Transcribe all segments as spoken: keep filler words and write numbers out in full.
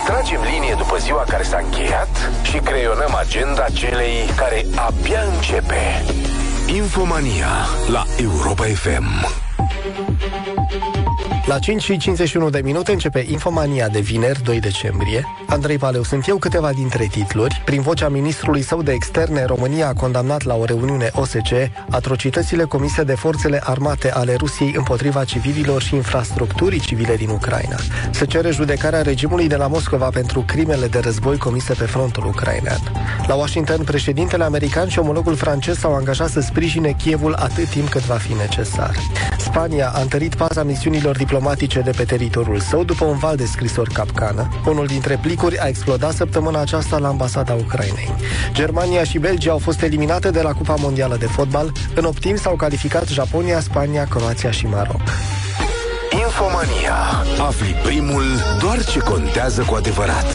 Tragem linie după ziua care s-a încheiat și creionăm agenda celei care abia începe. Infomania la Europa F M. La cinci și cincizeci și unu de minute începe Infomania de vineri, doi decembrie. Andrei Paleu sunt eu, câteva dintre titluri. Prin vocea ministrului său de externe, România a condamnat la o reuniune O S C E atrocitățile comise de forțele armate ale Rusiei împotriva civililor și infrastructurii civile din Ucraina. Se cere judecarea regimului de la Moscova pentru crimele de război comise pe frontul ucrainean. La Washington, președintele american și omologul francez s-au angajat să sprijine Kievul atât timp cât va fi necesar. Spania a întărit paza misiunilor diplomatice de pe teritoriul său după un val de scrisori capcană. Unul dintre plicuri a explodat săptămâna aceasta la ambasada Ucrainei. Germania și Belgia au fost eliminate de la Cupa Mondială de Fotbal. În optim s-au calificat Japonia, Spania, Croația și Maroc. Infomania. Afli primul doar ce contează cu adevărat.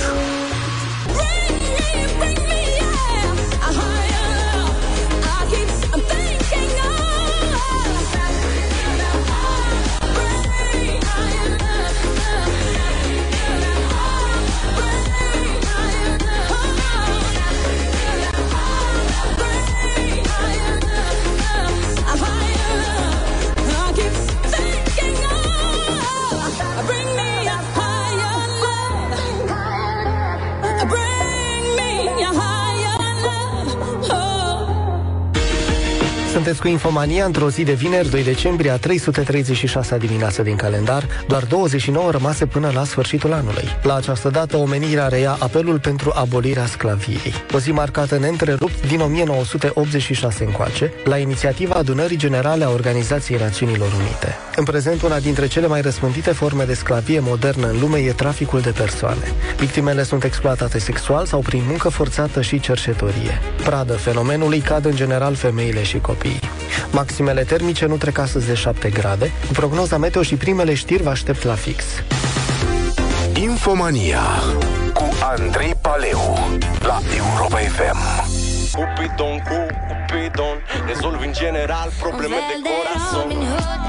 Sunteți cu Infomania într-o zi de vineri, doi decembrie, a trei sute treizeci și șasea dimineață din calendar, doar douăzeci și nouă rămase până la sfârșitul anului. La această dată, omenirea reia apelul pentru abolirea sclaviei. O zi marcată neîntrerupt din o mie nouă sute optzeci și șase încoace, la inițiativa Adunării Generale a Organizației Națiunilor Unite. În prezent, una dintre cele mai răspândite forme de sclavie modernă în lume e traficul de persoane. Victimele sunt exploatate sexual sau prin muncă forțată și cerșetorie. Pradă fenomenului cad în general femeile și copiii. Maximele termice nu trec astăzi de șapte grade. Cu prognoza meteo și primele știri vă aștept la fix. Infomania cu Andrei Paleu la Europa F M. Cupidon cu Cupidon, rezolv în general probleme de corazon.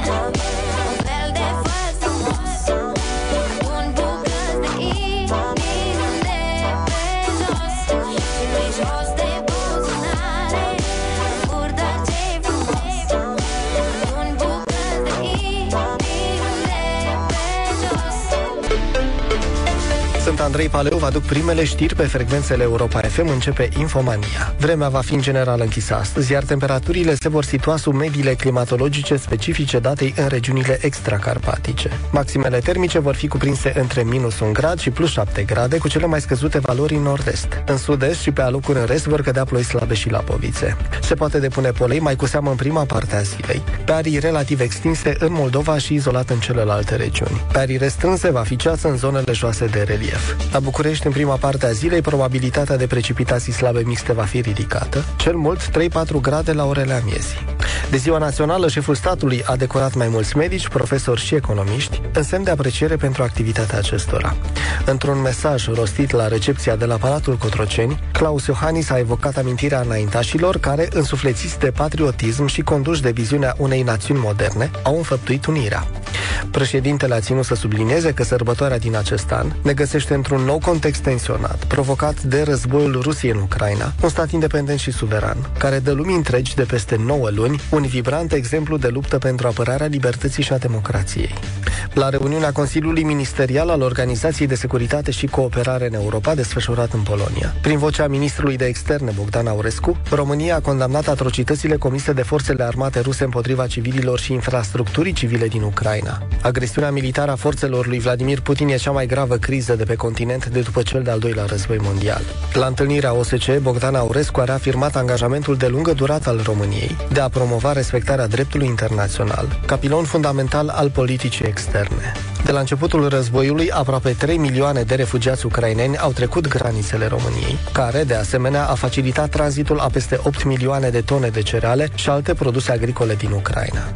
Sunt Andrei Paleu, vă aduc primele știri pe frecvențele Europa F M. Începe Infomania. Vremea va fi în general închisă astăzi, iar temperaturile se vor situa sub mediile climatologice specifice datei în regiunile extracarpatice. Maximele termice vor fi cuprinse între minus un grad și plus șapte grade, cu cele mai scăzute valori în nord-est. În sud-est și pe alocuri în rest vor cădea ploi slabe și lapovițe. Se poate depune polei, mai cu seamă în prima parte a zilei. Pe arii relativ extinse în Moldova și izolat în celelalte regiuni. Pe arii restrânse va fi ceață în zonele joase de relief. La București, în prima parte a zilei, probabilitatea de precipitații slabe mixte va fi ridicată, cel mult trei patru grade la orele amiezii. De ziua națională, șeful statului a decorat mai mulți medici, profesori și economiști, în semn de apreciere pentru activitatea acestora. Într-un mesaj rostit la recepția de la Palatul Cotroceni, Claus Iohannis a evocat amintirea înaintașilor care, însuflețiți de patriotism și conduși de viziunea unei națiuni moderne, au înfăptuit unirea. Președintele a ținut să sublinieze că sărbătoarea din acest an ne găsește într-un nou context tensionat, provocat de războiul Rusiei în Ucraina, un stat independent și suveran, care dă lumii întregi de peste nouă luni un vibrant exemplu de luptă pentru apărarea libertății și a democrației. La reuniunea Consiliului Ministerial al Organizației de Securitate și Cooperare în Europa, desfășurat în Polonia, prin vocea ministrului de externe Bogdan Aurescu, România a condamnat atrocitățile comise de forțele armate ruse împotriva civililor și infrastructurii civile din Ucraina. Agresiunea militară a forțelor lui Vladimir Putin e cea mai gravă criză de pe continent de după cel de-al doilea război mondial. La întâlnirea O S C E, Bogdan Aurescu a reafirmat angajamentul de lungă durată al României de a promova respectarea dreptului internațional, ca pilon fundamental al politicii externe. De la începutul războiului, aproape trei milioane de refugiați ucraineni au trecut granițele României, care, de asemenea, a facilitat tranzitul a peste opt milioane de tone de cereale și alte produse agricole din Ucraina.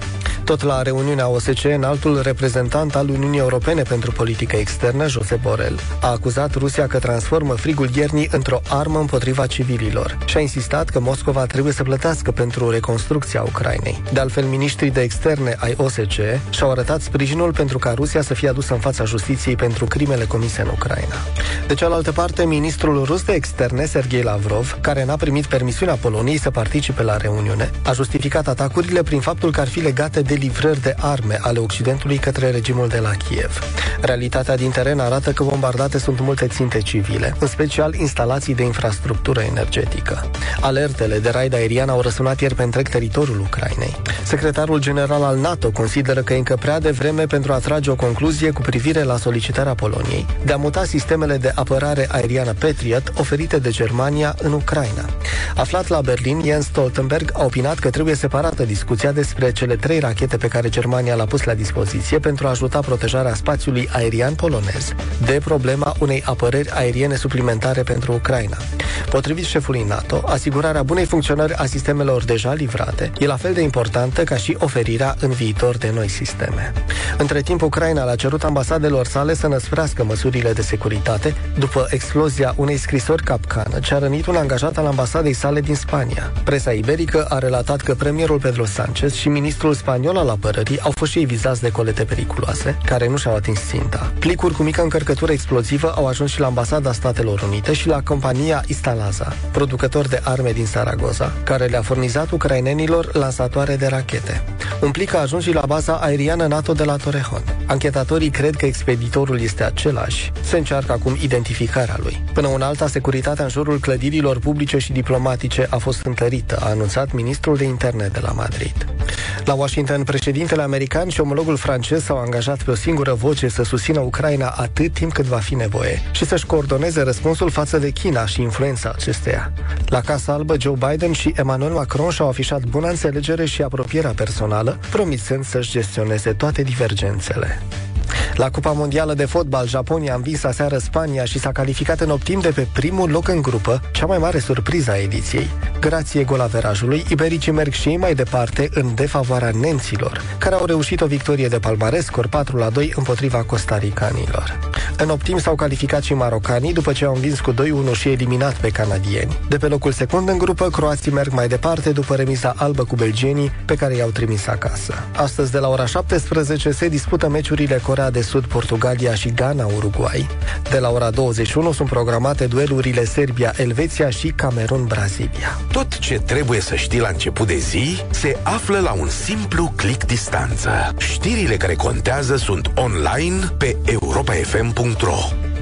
Tot la reuniunea O S C E, înaltul reprezentant al Uniunii Europene pentru politică externă, Josep Borrell, a acuzat Rusia că transformă frigul iernii într-o armă împotriva civililor și a insistat că Moscova trebuie să plătească pentru reconstrucția Ucrainei. De altfel, miniștrii de externe ai O S C E și-au arătat sprijinul pentru ca Rusia să fie adusă în fața justiției pentru crimele comise în Ucraina. De cealaltă parte, ministrul rus de externe, Sergei Lavrov, care n-a primit permisiunea Poloniei să participe la reuniune, a justificat atacurile prin faptul că ar fi legate de livrări de arme ale Occidentului către regimul de la Kiev. Realitatea din teren arată că bombardate sunt multe ținte civile, în special instalații de infrastructură energetică. Alertele de raid aerian au răsunat ieri pe întreg teritoriul Ucrainei. Secretarul general al NATO consideră că e încă prea devreme pentru a trage o concluzie cu privire la solicitarea Poloniei de a muta sistemele de apărare aeriană Patriot oferite de Germania în Ucraina. Aflat la Berlin, Jens Stoltenberg a opinat că trebuie separată discuția despre cele trei rachete pe care Germania le-a pus la dispoziție pentru a ajuta protejarea spațiului aerian polonez de problema unei apărări aeriene suplimentare pentru Ucraina. Potrivit șefului NATO, asigurarea bunei funcționări a sistemelor deja livrate e la fel de importantă ca și oferirea în viitor de noi sisteme. Între timp, Ucraina le-a cerut ambasadelor sale să năsprească măsurile de securitate după explozia unei scrisori capcană ce a rănit un angajat al ambasadei sale din Spania. Presa iberică a relatat că premierul Pedro Sánchez și ministrul spaniol al apărării au fost și ei vizați de colete periculoase, care nu și-au atins ținta. Plicuri cu mică încărcătură explozivă au ajuns și la ambasada Statelor Unite și la compania Istalaza, producător de arme din Zaragoza, care le-a furnizat ucrainenilor lansatoare de rachete. Un plic a ajuns și la baza aeriană NATO de la Torrejon. Anchetatorii cred că expeditorul este același. Se încearcă acum identificarea lui. Până una alta, securitatea în jurul clădirilor publice și diplomatice a fost întărită, a anunțat ministrul de interne de la Madrid. La Washington, președintele american și omologul francez s-au angajat pe o singură voce să susțină Ucraina atât timp cât va fi nevoie și să-și coordoneze răspunsul față de China și influența acesteia. La Casa Albă, Joe Biden și Emmanuel Macron și-au afișat bună înțelegere și apropierea personală, promițând să-și gestioneze toate divergențele. La Cupa Mondială de Fotbal, Japonia a învins aseară Spania și s-a calificat în optim de pe primul loc în grupă, cea mai mare surpriză a ediției. Grație golaverajului, ibericii merg și ei mai departe în defavoarea nemților, care au reușit o victorie de palmares, scor patru la doi împotriva costaricanilor. În optim s-au calificat și marocanii după ce au învins cu doi unu și eliminat pe canadieni. De pe locul secund în grupă, croații merg mai departe după remiza albă cu belgienii, pe care i-au trimis acasă. Astăzi, de la ora șaptesprezece, se dispută meciurile Coreea de Sud, Portugalia și Ghana-Uruguay. De la ora douăzeci și unu sunt programate duelurile Serbia-Elveția și Camerun-Brazilia. Tot ce trebuie să știi la început de zi se află la un simplu click distanță. Știrile care contează sunt online pe europa f m punct r o.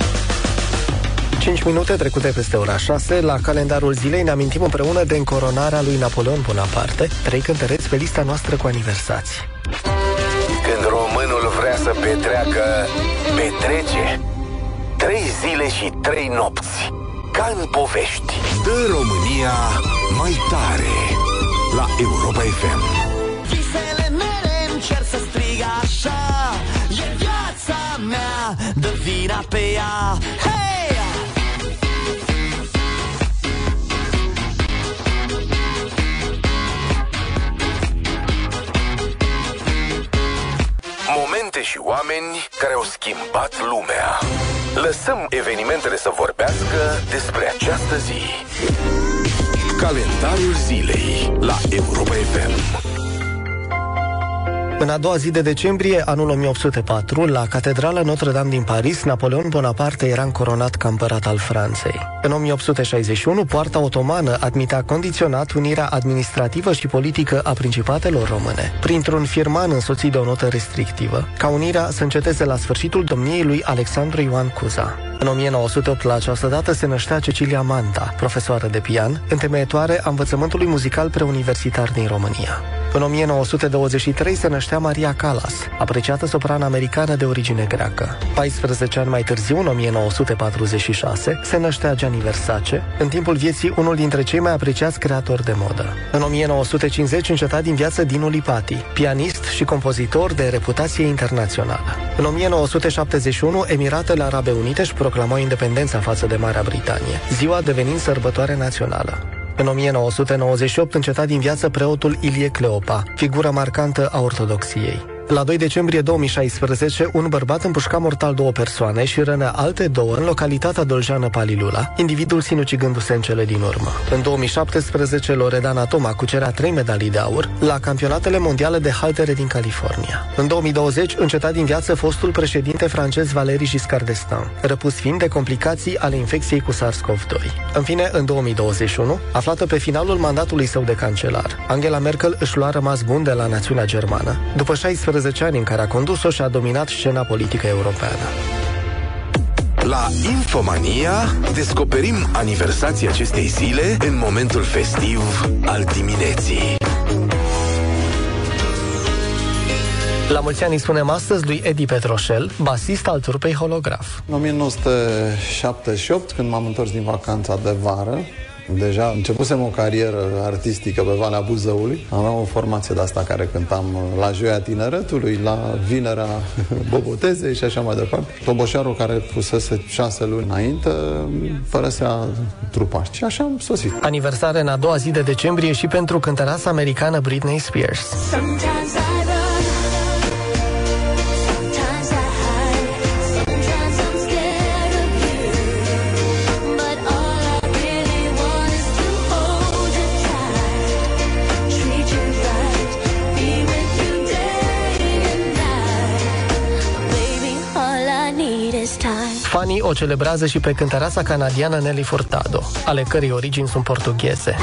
cinci minute trecute peste ora șase, la calendarul zilei ne amintim împreună de încoronarea lui Napoleon Bonaparte, trei cântăreți pe lista noastră cu aniversați. Când românul vrea să petreacă, petrece. Trei zile și trei nopți, ca în povești. Dă România mai tare la Europa F M. Visele mele încerc să strig așa, e viața mea, dă vina pe ea. Hey! Momente și oameni care au schimbat lumea. Lăsăm evenimentele să vorbească despre această zi. Calendarul zilei la Europa F M. În a doua zi de decembrie, anul o mie opt sute patru, la Catedrala Notre-Dame din Paris, Napoleon Bonaparte era încoronat ca împărat al Franței. În o mie opt sute șaizeci și unu, poarta otomană admitea condiționat unirea administrativă și politică a principatelor române, printr-un firman însoțit de o notă restrictivă, ca unirea să înceteze la sfârșitul domniei lui Alexandru Ioan Cuza. În o mie nouă sute opt, la această dată, se năștea Cecilia Manta, profesoară de pian, întemeietoare a învățământului muzical preuniversitar din România. În o mie nouă sute douăzeci și trei se năștea Maria Callas, apreciată soprană americană de origine greacă. paisprezece ani mai târziu, în o mie nouă sute patruzeci și șase, se năștea Gianni Versace, în timpul vieții unul dintre cei mai apreciați creatori de modă. În o mie nouă sute cincizeci înceta din viață Dinu Lipati, pianist și compozitor de reputație internațională. În o mie nouă sute șaptezeci și unu, Emiratele Arabe Unite își proclamau independența față de Marea Britanie, ziua devenind sărbătoare națională. În o mie nouă sute nouăzeci și opt înceta din viață preotul Ilie Cleopa, figură marcantă a ortodoxiei. La doi decembrie două mii șaisprezece, un bărbat împușca mortal două persoane și rănea alte două în localitatea doljeană Palilula, individul sinucigându-se în cele din urmă. În două mii șaptesprezece, Loredana Toma cucerea trei medalii de aur la campionatele mondiale de haltere din California. În două mii douăzeci, înceta din viață fostul președinte francez Valéry Giscard d'Estaing, răpus fiind de complicații ale infecției cu SARS-CoV doi. În fine, în două mii douăzeci și unu, aflată pe finalul mandatului său de cancelar, Angela Merkel își lua rămas bun de la națiunea germană, după șaisprezece ani în care a condus-o și a dominat scena politică europeană. La Infomania descoperim aniversația acestei zile în momentul festiv al dimineții. La mulți ani îi spunem astăzi lui Edi Petroșel, basist al trupei Holograf. În o mie nouă sute șaptezeci și opt, când m-am întors din vacanța de vară, deja începusem o carieră artistică pe Valea Buzăului. Aveam o formație de asta care cântam la Joia Tineretului, la Vinerea Bobotezei și așa mai departe. Toboșarul, care fusese șase luni înainte, părăsea trupa și așa am sosit. Aniversare în a doua zi de decembrie și pentru cântăreasa americană Britney Spears. Fanii o celebrează și pe cântăreasa canadiană Nelly Furtado, ale cărei origini sunt portugheze.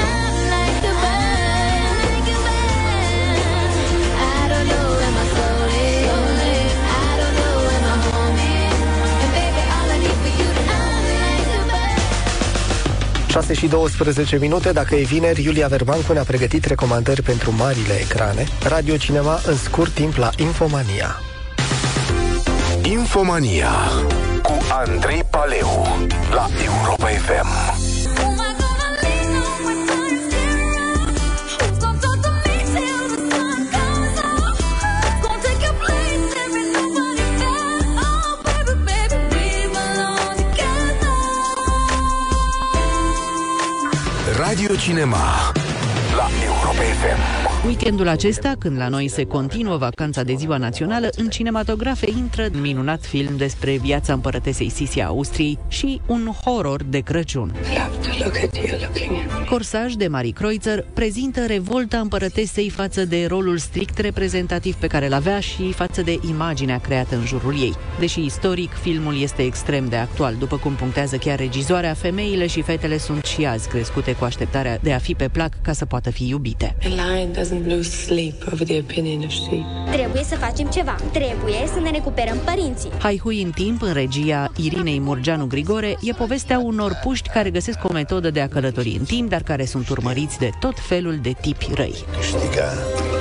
șase și douăsprezece minute, dacă e vineri, Iulia Verbancu ne-a pregătit recomandări pentru marile ecrane, Radio Cinema în scurt timp la Infomania. Infomania cu Andrei Paleu la Europa F M. Radio Cinema la Europa F M. Weekendul acesta, când la noi se continuă vacanța de ziua națională, în cinematografe intră un minunat film despre viața împărătesei Sisi a Austriei și un horror de Crăciun. Corsaj de Marie Kreutzer prezintă revolta împărătesei față de rolul strict reprezentativ pe care îl avea și față de imaginea creată în jurul ei. Deși istoric, filmul este extrem de actual, după cum punctează chiar regizoarea, femeile și fetele sunt și azi crescute cu așteptarea de a fi pe plac ca să poată fi iubite. Trebuie să facem ceva. Trebuie să ne recuperăm părinții. Haihui în timp, în regia Irinei Murgeanu Grigore, e povestea unor puști care găsesc o metodă de a călători în timp, dar care sunt urmăriți de tot felul de tipi răi. Câștiga.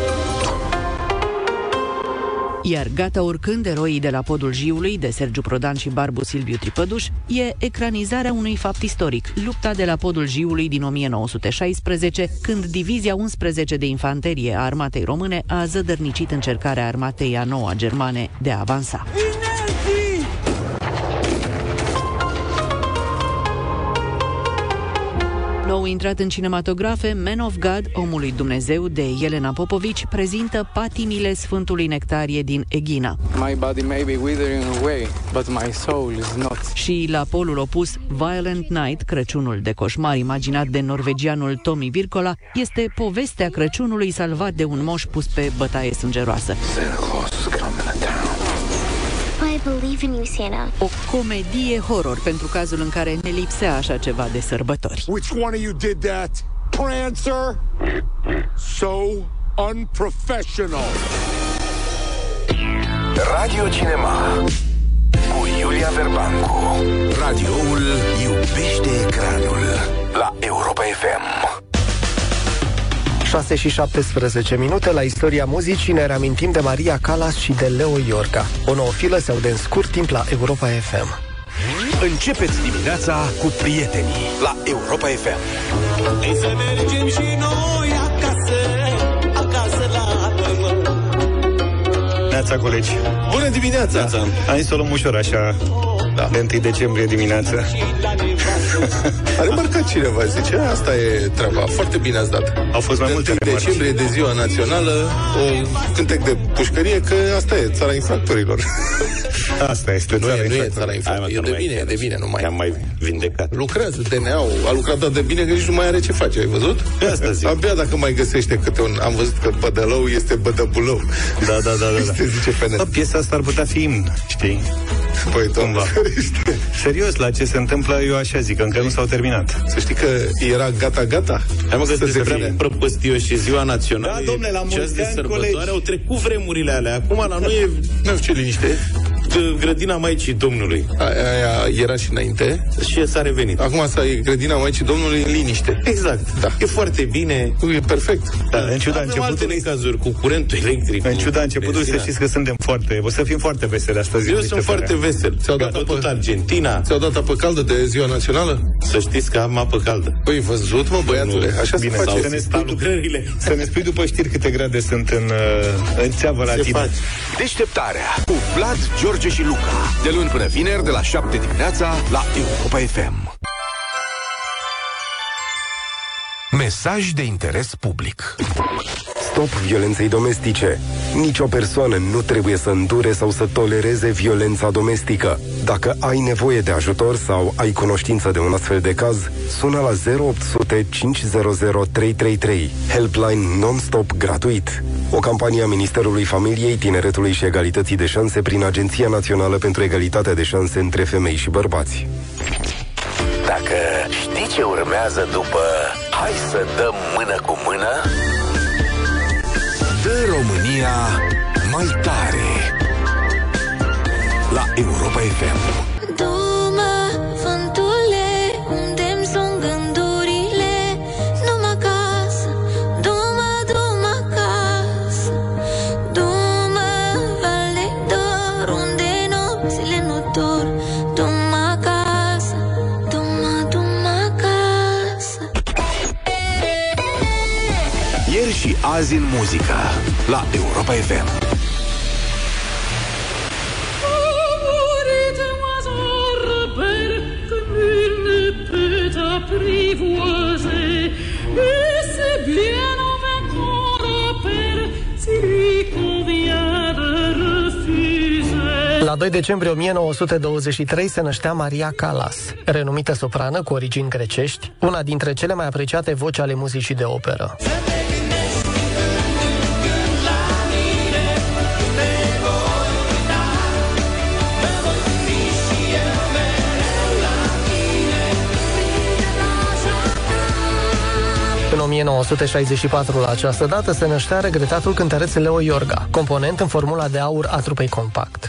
Iar Gata urcând, eroii de la Podul Jiului, de Sergiu Prodan și Barbu Silviu Tripăduș, e ecranizarea unui fapt istoric, lupta de la Podul Jiului din o mie nouă sute șaisprezece, când Divizia unsprezece de Infanterie a Armatei Române a zădărnicit încercarea armatei a noua germane de a avansa. Nou intrat în cinematografe, Man of God, Omul lui Dumnezeu, de Elena Popovici, prezintă patimile Sfântului Nectarie din Eghina. My body may be withering away, but my soul is not. Și la polul opus, Violent Night, Crăciunul de coșmar, imaginat de norvegianul Tommy Wirkola, este povestea Crăciunului salvat de un moș pus pe bătaie sângeroasă. I believe in you, Santa. O comedie horror pentru cazul în care ne lipsea așa ceva de sărbători. Which one of you did that? Prancer? So unprofessional. Radio Cinema cu Iulia Verbancu. Radioul iubește ecranul la Europa F M. șase și șaptesprezece minute, la istoria muzicii ne reamintim de Maria Callas și de Leo Iorga. O nouă filă se aude în scurt timp la Europa F M. Începeți dimineața cu prietenii la Europa F M. Hai să mergem și noi acasă, acasă la pământ. Neața, colegi. Bună dimineața! Hai să o luăm ușor așa, da. De întâi decembrie dimineață. A remarcat cineva, zice, asta e treaba, foarte bine ați dat. Au fost mai de multe întâi decembrie, de ziua națională, un cântec de pușcărie, că asta e țara infractorilor. Asta este nu, țara e, nu e infractorilor. țara infractorilor. E de bine, e de bine, nu mai. Am mai vindecat. Lucrează, D N A-ul a lucrat atât de bine că nici nu mai are ce face, ai văzut? Asta zic. Abia dacă mai găsește câte un... Am văzut că bădălău este bădăbulău. Da, da, da, da. Se zice pe net. Da, piesa asta ar putea fi imn, știi? Păi, Doamne ferește. Serios, la ce se întâmplă, eu așa zic, că încă nu s-au terminat. Să știi că era gata-gata. Hai mă, că să se prea prăpăstioși și ziua națională. Da, domnule, la mulți ani, colegi. Au trecut vremurile alea. Acum la noi e... Nu știu ce liniște. Grădina Maicii Domnului. Aia, aia era și înainte. Și s-a revenit. Acum asta e grădina Maicii Domnului în liniște. Exact. Da. E foarte bine. E perfect. Da. În ciuda Avem alte necazuri cu curentul electric. În ciuda începutului, să știți că suntem foarte... O să fim foarte veseli astăzi. Eu sunt foarte vesel. Ți-au dat apă Argentina. Ți-au dat apă caldă de ziua națională? Să știți că am apă caldă. Păi văzut, mă, băiatule. Așa bine, se face. Să ne, spui lucrările. Să ne spui după știri câte grade sunt în, în țeavă la tine. Deșteptarea cu Vlad, George și Luca. De luni până vineri, de la șapte dimineața, la Europa F M. Mesaj de interes public. Stop violenței domestice. Nici o persoană nu trebuie să îndure sau să tolereze violența domestică. Dacă ai nevoie de ajutor sau ai cunoștință de un astfel de caz, sună la zero opt sute cinci zero zero trei trei trei, helpline non-stop gratuit. O campanie a Ministerului Familiei, Tineretului și Egalității de Șanse prin Agenția Națională pentru Egalitatea de Șanse între Femei și Bărbați. Dacă știi ce urmează după hai să dăm mână cu mână, dă România mai tare la Europa F M. Du-mă, vântule, unde-mi sunt gândurile, du-mă acasă, du-mă, du-mă acasă, du-mă, Val de Dor, unde nopțile nu dor, du-mă acasă, du-mă, du-mă acasă. Ieri și azi în muzică la Europa F M. La doi decembrie o mie nouă sute douăzeci și trei se năștea Maria Callas, renumită soprană cu origini grecești, una dintre cele mai apreciate voci ale muzicii de operă. În o mie nouă sute șaizeci și patru, la această dată, se năștea regretatul cântăreț Leo Iorga, component în formula de aur a trupei Compact.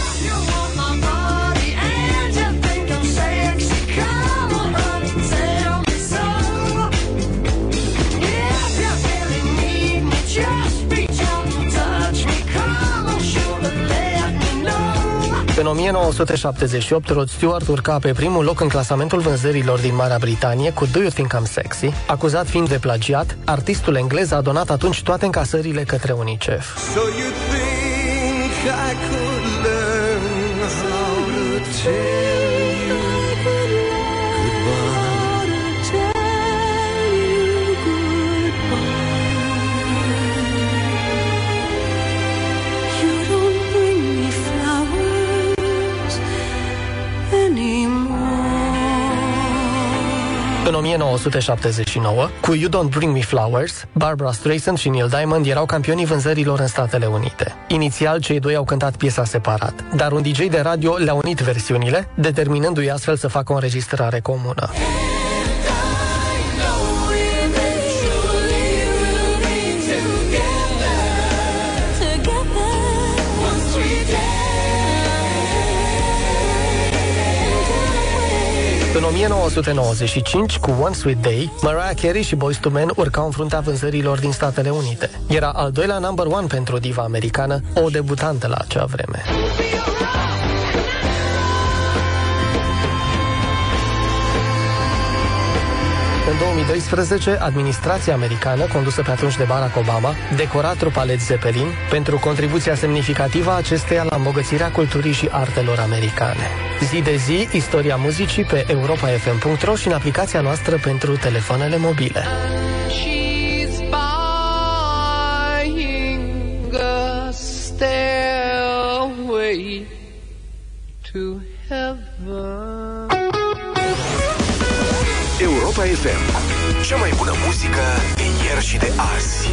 În o mie nouă sute șaptezeci și opt, Rod Stewart urca pe primul loc în clasamentul vânzărilor din Marea Britanie cu Do You Think I'm Sexy. Acuzat fiind de plagiat, artistul englez a donat atunci toate încasările către UNICEF. So you think I could learn how to tell you În o mie nouă sute șaptezeci și nouă, cu You Don't Bring Me Flowers, Barbra Streisand și Neil Diamond erau campionii vânzărilor în Statele Unite. Inițial, cei doi au cântat piesa separat, dar un D J de radio le-a unit versiunile, determinându-i astfel să facă o înregistrare comună. În o mie nouă sute nouăzeci și cinci, cu One Sweet Day, Mariah Carey și Boyz two Men urcau în fruntea vânzărilor din Statele Unite. Era al doilea number one pentru diva americană, o debutantă la acea vreme. În două mii doisprezece, administrația americană, condusă pe atunci de Barack Obama, decora trupa Led Zeppelin pentru contribuția semnificativă a acesteia la îmbogățirea culturii și artelor americane. Zi de zi, istoria muzicii pe europa f m punct r o și în aplicația noastră pentru telefoanele mobile. Europa F M. Cea mai bună muzică de ieri și de azi.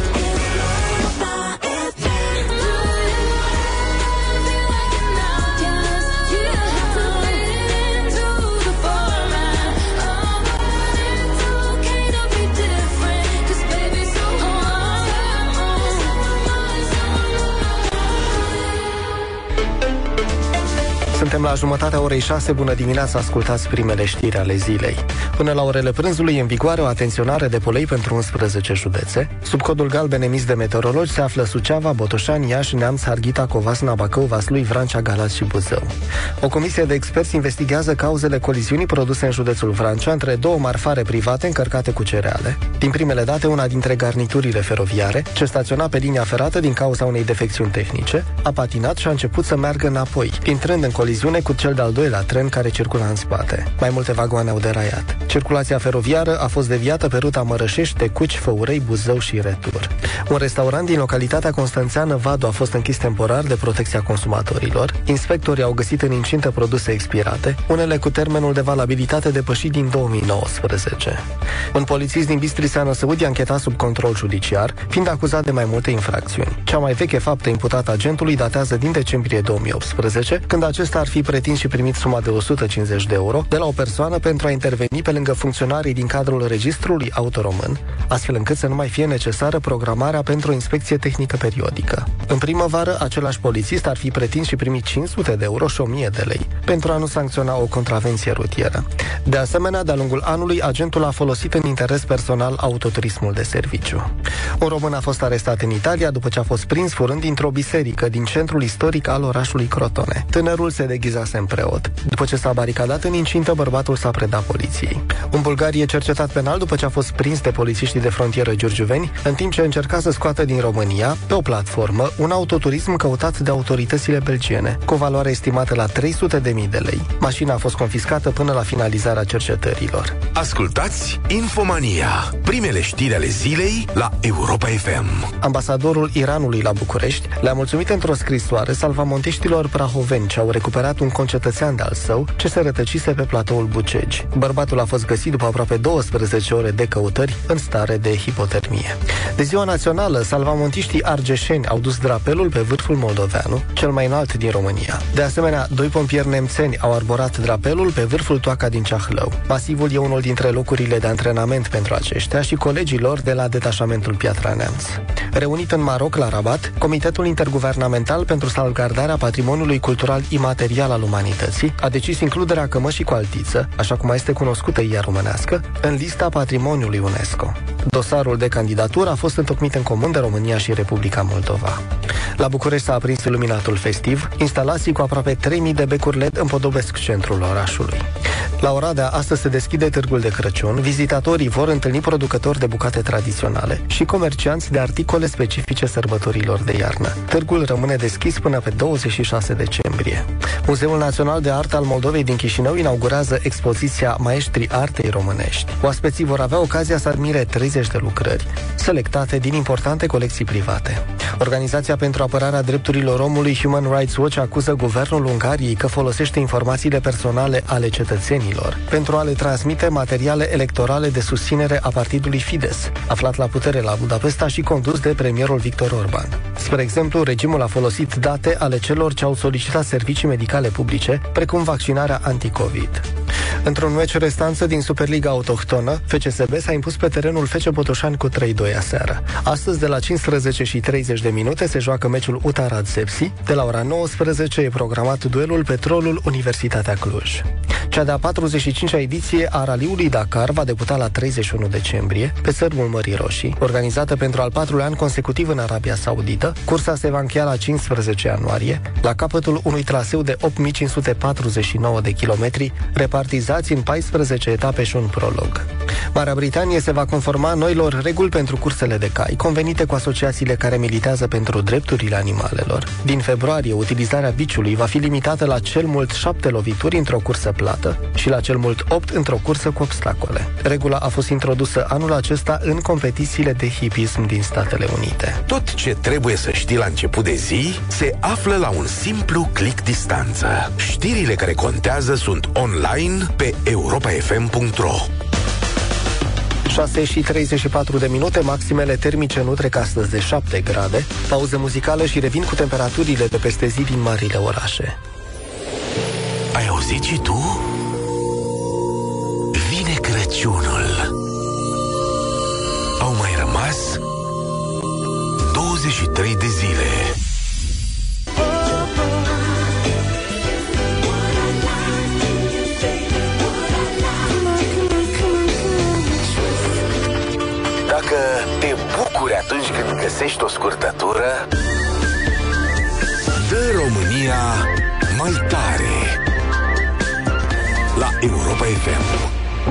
Suntem la jumătatea orei șase, bună dimineața, ascultați primele știri ale zilei. Până la orele prânzului, în vigoare o atenționare de polei pentru unsprezece județe. Sub codul galben emis de meteorologi se află Suceava, Botoșani, Iași, Neamț, Harghita, Covasna, Bacău, Vaslui, Vrancea, Galați și Buzău. O comisie de experți investigează cauzele coliziunii produse în județul Vrancea între două marfare private încărcate cu cereale. Din primele date, una dintre garniturile feroviare, ce staționa pe linia ferată din cauza unei defecțiuni tehnice, a patinat și a început să meargă înapoi, intrând în coliziune cu cel de-al doilea tren care circula în spate. Mai multe vagoane au deraiat. Circulația feroviară a fost deviată pe ruta Mărășești, Tecuci, Făurei, Buzău și retur. Un restaurant din localitatea constanțeană Vadu a fost închis temporar de protecția consumatorilor. Inspectorii au găsit în incintă produse expirate, unele cu termenul de valabilitate depășit din două mii nouăsprezece. Un polițist din Bistrița Năsăudi a închetat sub control judiciar, fiind acuzat de mai multe infracțiuni. Cea mai veche faptă imputată agentului datează din decembrie două mii optsprezece, când acesta ar fi pretins și primit suma de o sută cincizeci de euro de la o persoană pentru a interveni pe lângă funcționarii din cadrul registrului auto român, astfel încât să nu mai fie necesară programarea pentru o inspecție tehnică periodică. În primăvară, același polițist ar fi pretins și primit cinci sute de euro și o mie de lei pentru a nu sancționa o contravenție rutieră. De asemenea, de-a lungul anului, agentul a folosit în interes personal autoturismul de serviciu. Un român a fost arestat în Italia după ce a fost prins furând dintr-o biserică din centrul istoric al orașului Crotone. Tânărul se deghizase în preot. După ce s-a baricadat în incintă, bărbatul s-a predat poliției. Un bulgar e cercetat penal după ce a fost prins de polițiștii de frontieră giurgiuveni, în timp ce încerca să scoată din România, pe o platformă, un autoturism căutat de autoritățile belgiene, cu o valoare estimată la trei sute de mii de lei. Mașina a fost confiscată până la finalizarea cercetărilor. Ascultați Infomania, primele știri ale zilei la Europa F M. Ambasadorul Iranului la București le-a mulțumit într-o scrisoare salvamontiștilor prahoveni ce au recuperat un concetățean de-al său ce se rătăcise pe platoul Bucegi. Bărbatul a fost găsit după aproape douăsprezece ore de căutări în stare de hipotermie. De ziua națională, salvamontiștii argeșeni au dus drapelul pe vârful Moldoveanu, cel mai înalt din România. De asemenea, doi pompieri nemțeni au arborat drapelul pe vârful Toaca din Ceahlău. Masivul e unul dintre locurile de antrenament pentru aceștia și colegii lor de la detașamentul Piatra Neamț. Reunit în Maroc, la Rabat, Comitetul Interguvernamental pentru Salvgardarea Patrimoniului Cultural Imaterial al Umanității a decis includerea cămășii cu altiță, așa cum este cunoscută ea românească, în lista patrimoniului UNESCO. Dosarul de candidatură a fost întocmit în comun de România și Republica Moldova. La București s-a aprins iluminatul festiv, instalații cu aproape trei mii de becuri L E D împodobesc centrul orașului. La Oradea astăzi se deschide târgul de Crăciun, vizitatorii vor întâlni producători de bucate tradiționale și comercianți de articole specifice sărbătorilor de iarnă. Târgul rămâne deschis până pe douăzeci și șase decembrie. Muzeul Național de Artă al Moldovei din Chișinău inaugurează expoziția Maestrii Artei Românești. Oaspeții vor avea ocazia să admire treizeci de lucrări, selectate din importante colecții private. Organizația pentru apărarea drepturilor omului Human Rights Watch acuză guvernul Ungariei că folosește informațiile personale ale cetățenilor pentru a le transmite materiale electorale de susținere a partidului Fidesz, aflat la putere la Budapesta și condus de premierul Viktor Orban. Spre exemplu, regimul a folosit date ale celor ce au solicitat servicii medicale publice, precum vaccinarea anti-Covid. Într-un meci restanță din Superliga Autohtonă, F C S B s-a impus pe terenul F C Botoșani cu trei doi aseară. Astăzi, de la cincisprezece și treizeci de minute, se joacă meciul U T A Rad-Sepsi. De la ora nouăsprezece e programat duelul Petrolul Universitatea Cluj. Cea de-a patruzeci și cincea ediție a Raliului Dakar va debuta la treizeci și unu decembrie, pe țărmul Mării Roșii. Organizată pentru al patrulea an consecutiv în Arabia Saudită, cursa se va încheia la cincisprezece ianuarie, la capătul unui traseu de opt mii cinci sute patruzeci și nouă de kilometri, repartizați în paisprezece etape și un prolog. Marea Britanie se va conforma noilor reguli pentru cursele de cai, convenite cu asociațiile care militează pentru drepturile animalelor. Din februarie, utilizarea biciului va fi limitată la cel mult șapte lovituri într-o cursă plată și la cel mult opt într-o cursă cu obstacole. Regula a fost introdusă anul acesta în competițiile de hipism din Statele Unite. Tot ce trebuie să știi la început de zi se află la un simplu click distanță. Știrile care contează sunt online pe europa f m punct r o. șase și treizeci și patru de minute, maximele termice nu trec astăzi de șapte grade. Pauză muzicală și revin cu temperaturile de peste zi din marile orașe. Ai auzit și tu? Vine Crăciunul. Au mai rămas douăzeci și trei de zile. Dacă te bucuri atunci când găsești o scurtătură, dă România mai tare la Europa F M.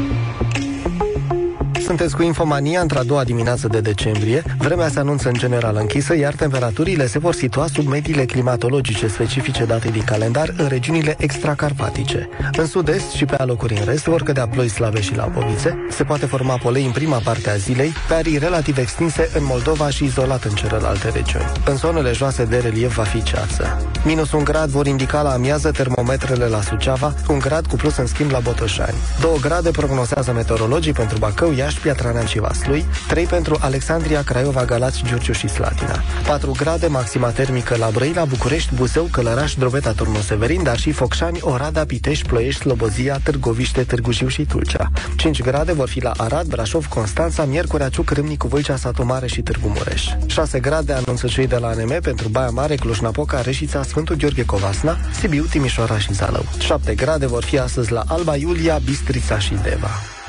Sunteți cu Infomania într-a doua dimineață de decembrie. Vremea se anunță în general închisă, iar temperaturile se vor situa sub mediile climatologice specifice date din calendar în regiunile extracarpatice. În sud-est și pe alocuri în rest vor cădea ploi slabe și lapovițe. Se poate forma polei în prima parte a zilei, pe arii relativ extinse în Moldova și izolat în celelalte regiuni. În zonele joase de relief va fi ceață. Minus un grad vor indica la amiază termometrele la Suceava, un grad cu plus în schimb la Botoșani. Două grade prognozează meteorologii pentru Bacău, Iași, Piatra Neamț și Vaslui, trei pentru Alexandria, Craiova, Galați, Giurgiu și Slatina. patru grade maxima termică la Brăila, București, Buzău, Călăraș, Drobeta, Turnu Severin, dar și Focșani, Oradea, Pitești, Ploiești, Slobozia, Târgoviște, Târgu Jiu și Tulcea. cinci grade vor fi la Arad, Brașov, Constanța, Miercurea, Ciuc, Râmnicu, Vâlcea, Satu Mare și Târgu Mureș. șase grade anunță cei de la A N M pentru Baia Mare, Cluj-Napoca, Reșița, Sfântul Gheorghe Covasna, Sibiu, Timișoara și Zalău. șapte grade vor fi astăzi la Alba Iulia, Bistrița și Deva.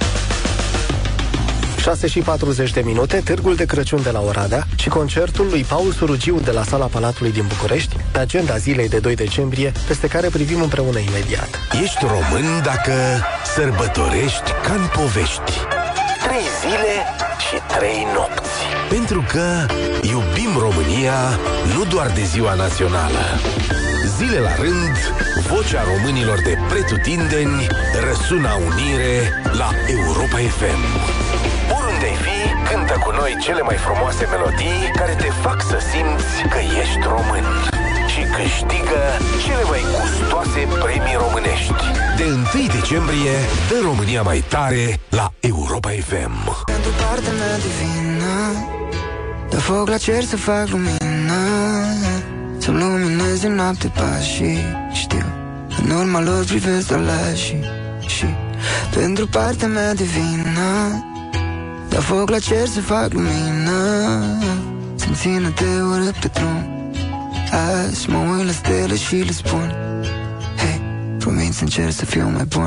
șase și patruzeci de minute, târgul de Crăciun de la Oradea și concertul lui Paul Surugiu de la Sala Palatului din București, pe agenda zilei de doi decembrie, peste care privim împreună imediat. Ești român dacă sărbătorești ca în povești. Trei zile și trei nopți. Pentru că iubim România nu doar de ziua națională. Zile la rând, vocea românilor de pretutindeni răsună unire la Europa F M. Oriunde ai fi, cântă cu noi cele mai frumoase melodii care te fac să simți că ești român și câștigă cele mai gustoase premii românești. De întâi decembrie, dă România mai tare la Europa F M. Pentru partea mea divină, dă foc la cer să fac lumină, să lumineze noapte pașii. Știu, în urma lor privesc aleșii. Și pentru partea mea divină, dă foc la cer să fac lumină, să-mi țină de urât pe drum. Azi mă uit la stele și le spun, hei, promit să încerc să fiu mai bun.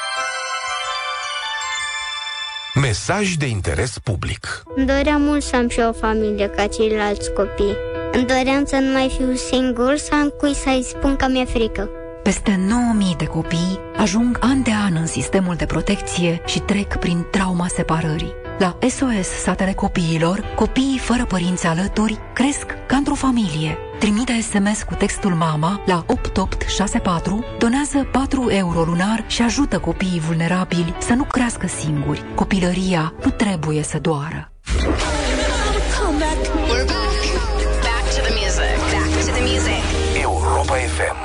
Mesaj de interes public. Îmi doream mult să am și o familie ca ceilalți copii. Îmi doream să nu mai fiu singur, să am cui să-i spun că mi-e frică. Peste nouă mii de copii ajung an de an în sistemul de protecție și trec prin trauma separării. La S O S Satele Copiilor, copiii fără părinți alături cresc ca într-o familie. Trimite S M S cu textul MAMA la opt opt șase patru, donează patru euro lunar și ajută copiii vulnerabili să nu crească singuri. Copilăria nu trebuie să doară. Europa F M.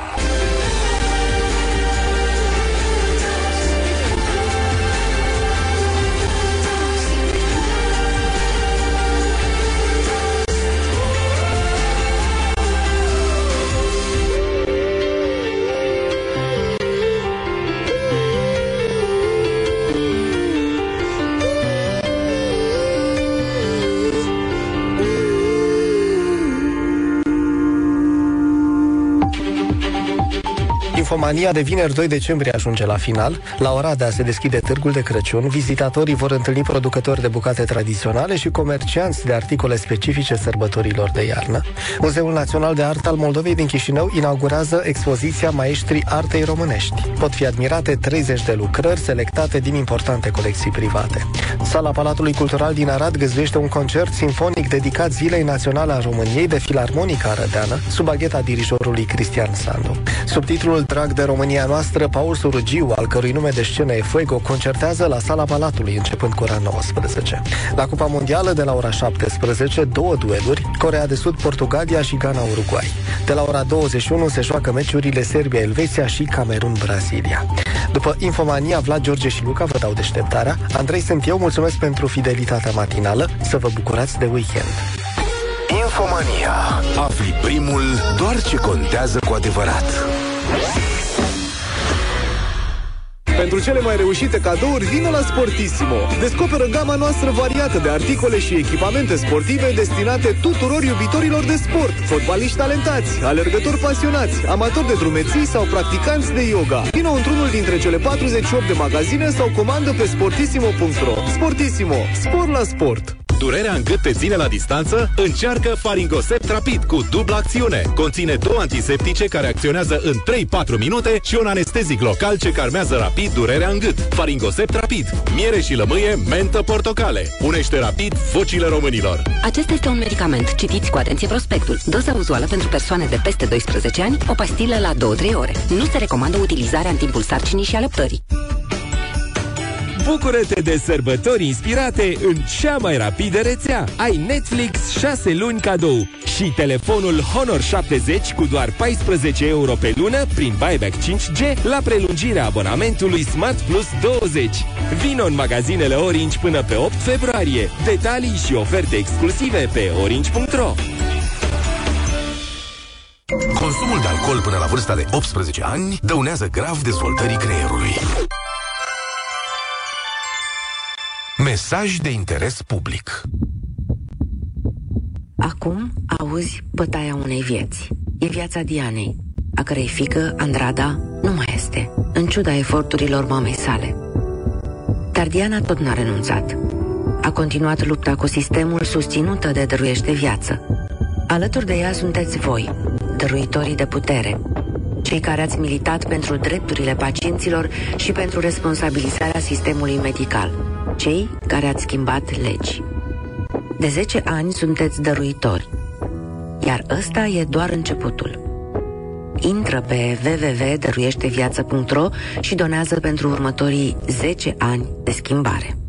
Infomania de vineri doi decembrie ajunge la final. La Oradea se deschide târgul de Crăciun. Vizitatorii vor întâlni producători de bucate tradiționale și comercianți de articole specifice sărbătorilor de iarnă. Muzeul Național de Artă al Moldovei din Chișinău inaugurează expoziția Maestrii Artei Românești. Pot fi admirate treizeci de lucrări selectate din importante colecții private. Sala Palatului Cultural din Arad găzduiește un concert sinfonic dedicat Zilei Naționale a României de Filarmonica Arădeană, sub agheta dirijorului Cristian Sandu. Sub titlul Drag de România noastră, Paul Surugiu, al cărui nume de scenă e Fuego, concertează la Sala Palatului, începând cu ora nouăsprezece. La Cupa Mondială, de la ora șaptesprezece, două dueluri, Coreea de Sud, Portugalia și Ghana-Uruguay. De la ora douăzeci și unu se joacă meciurile Serbia-Elveția și Camerun-Brazilia. După Infomania, Vlad, George și Luca vă dau deșteptarea. Andrei sunt eu, mulțumesc pentru fidelitatea matinală. Să vă bucurați de weekend. Infomania. Afli primul doar ce contează cu adevărat. Pentru cele mai reușite cadouri, vină la Sportissimo. Descoperă gama noastră variată de articole și echipamente sportive destinate tuturor iubitorilor de sport, fotbaliști talentați, alergători pasionați, amatori de drumeții sau practicanți de yoga. Vină într-unul dintre cele patruzeci și opt de magazine sau comandă pe sportissimo punct ro. Sportissimo. Sport la sport. Durerea în gât te ține la distanță? Încearcă Faringosept Rapid cu dublă acțiune. Conține două antiseptice care acționează în trei patru minute și un anestezic local ce calmează rapid durerea în gât. Faringosept Rapid. Miere și lămâie, mentă, portocale. Unește rapid vocile românilor. Acesta este un medicament. Citiți cu atenție prospectul. Doza uzuală pentru persoane de peste doisprezece ani, o pastilă la două trei ore. Nu se recomandă utilizarea în timpul sarcinii și alăptării. Bucură-te de sărbători inspirate în cea mai rapidă rețea. Ai Netflix șase luni cadou și telefonul Honor șaptezeci cu doar paisprezece euro pe lună prin buyback cinci G la prelungirea abonamentului Smart Plus douăzeci. Vino în magazinele Orange până pe opt februarie. Detalii și oferte exclusive pe orange punct ro. Consumul de alcool până la vârsta de optsprezece ani dăunează grav dezvoltării creierului. Mesaj de interes public. Acum auzi bătaia unei vieți. E viața Dianei, a cărei fiică, Andrada, nu mai este, în ciuda eforturilor mamei sale. Dar Diana tot n-a renunțat. A continuat lupta cu sistemul susținută de Dăruiește Viață. Alături de ea sunteți voi, dăruitorii de putere, cei care ați militat pentru drepturile pacienților și pentru responsabilizarea sistemului medical, cei care ați schimbat legi. De zece ani sunteți dăruitori, iar ăsta e doar începutul. Intră pe w w w punct dăruiește viață punct ro și donează pentru următorii zece ani de schimbare.